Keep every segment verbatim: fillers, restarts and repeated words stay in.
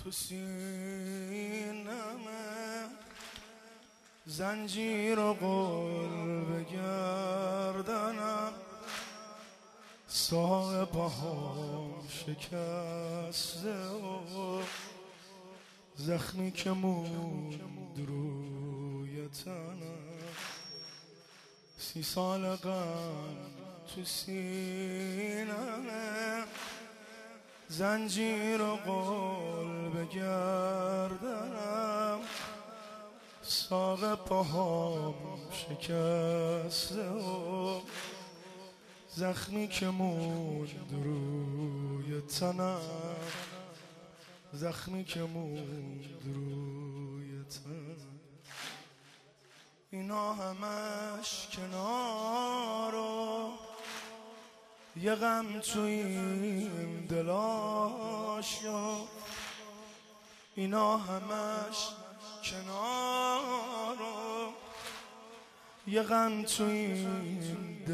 تو سینمه زنجیر و قل بگردنم ساق پاهام شکسته و زخمی که موند روی تنم سی سال غم تو سینمه زنجیر و قل بگردنم ساق پاهام شکسته و زخمی که موند روی تنم زخمی که موند روی تنم اینا همش کنارو یه غم تو این دلاشو اینا همش کنارو یه غم تو این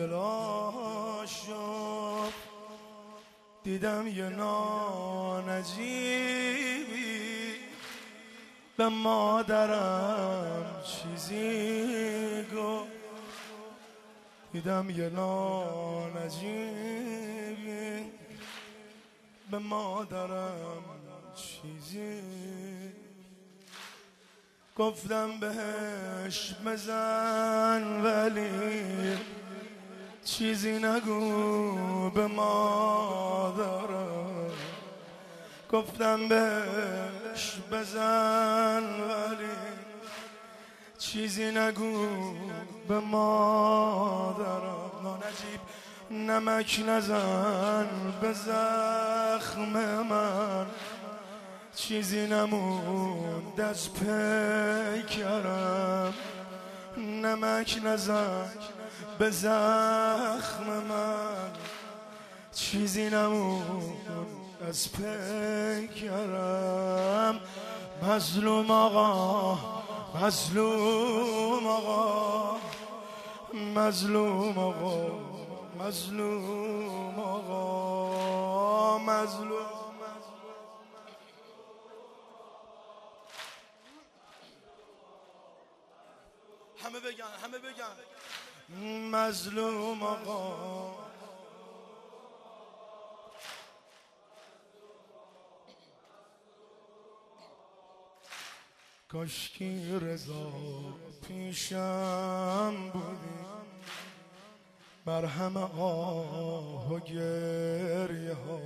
دلاشو دیدم یه نانجیبی به مادرم چیزی گفت دیدم یه نانجیبی به مادرم چیزی گفتم بهش بزن ولی چیزی نگو به مادرم گفتم بهش بزن ولی چیزی نگو به مادرم نانجیب نمک نزن به زخم من چیزی نموند از پیکرم نمک نزن به زخم من چیزی نموند از پیکرم مظلوم آقا مظلوم آقا مظلوم آقا مظلوم آقا مظلوم همه بگن همه بگن مظلوم آقا کاشکی رضا پیشم بودی مرهم آه و گریه ها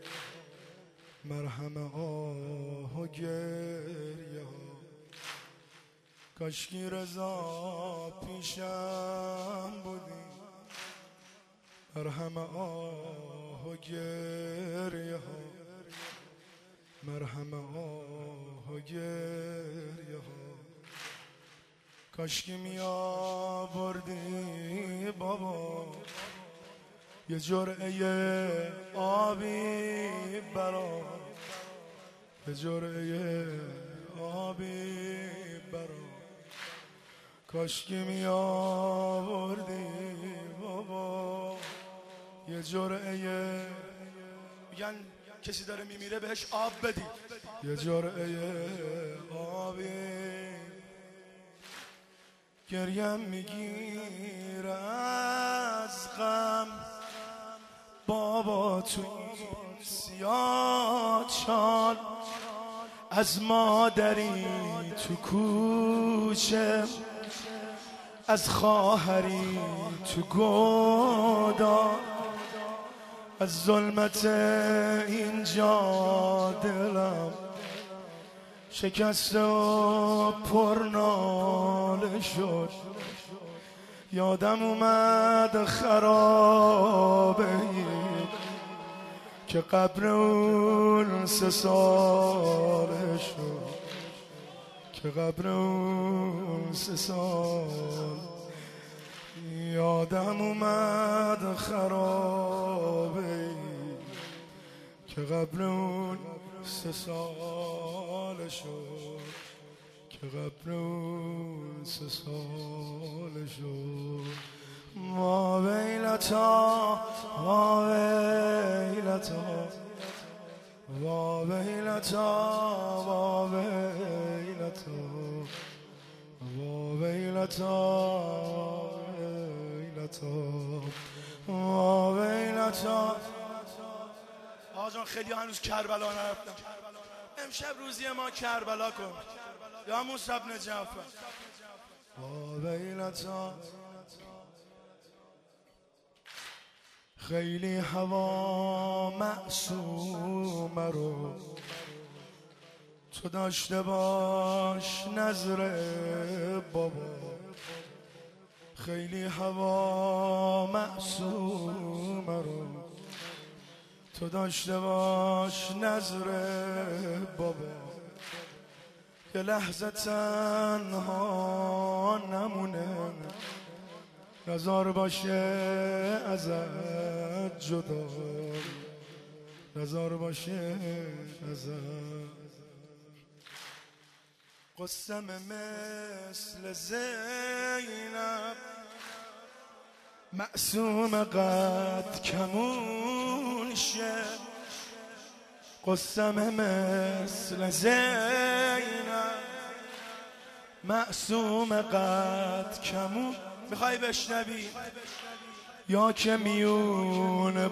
مرهم آه و گریه ها کاشکی رضا پیشم بودی مرهم آه و گریه ها مرهم آه و گریه ها کاشکی می آوردی بابا یه جرعه آبی برا یه جرعه آبی برا کاشکی می آوردی بابا یه جرعه میگن کسی داره میمیره بهش آب بدی یه جرعه آبی گریم میگیره از غم بابا تو این سیاه چال از مادری تو کوچه از خواهری تو گودان از ظلمت اینجا دلم شکسته و پرناله شد یادم اومد خرابه ای که قبر اون سه ساله شد که قبر اون سه سال یادم اومد خرابه ای که قبر اون سه سال شد که قبر اون سه سال شد ما ویلتا ما ویلتا وا ویلتا وا ویلتا وا ویلتا ویلتا وا ویلتا. آقا جان خیلی هنوز کربلا نرفتم. امشب روزی ما کربلا کن یا موسی بن جعفر. وا ویلتا. خیلی هوا معصومه رو تو داشته باش نظر بابا. خیلی هوا معصومه رو تو داشته باش نظر بابا. یه لحظه تنها نمونه نزار باشه ازت جدا. نزار باشه ازت. قسم مثل زینب معصوم قد کمون شه. قسم مثل زینب معصوم قد کمون. میخوای بشنوی؟ یا که میون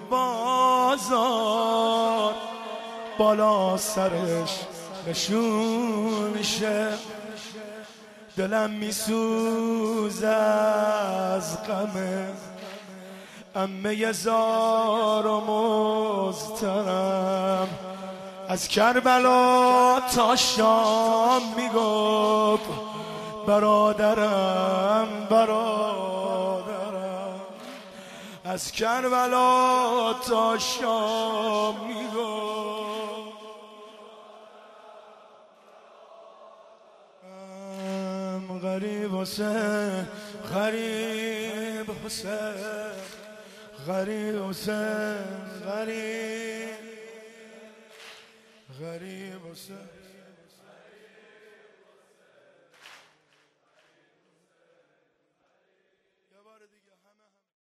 بازار بالا سرش نشون میشه. دلم میسوز از غمه عمه زار و مزترم. از کربلا تا شام میگفت برادرم برادرم. از کربلا تا شام میگفت غریب حسین غریب حسین غریب حسین غریب غریب حسین.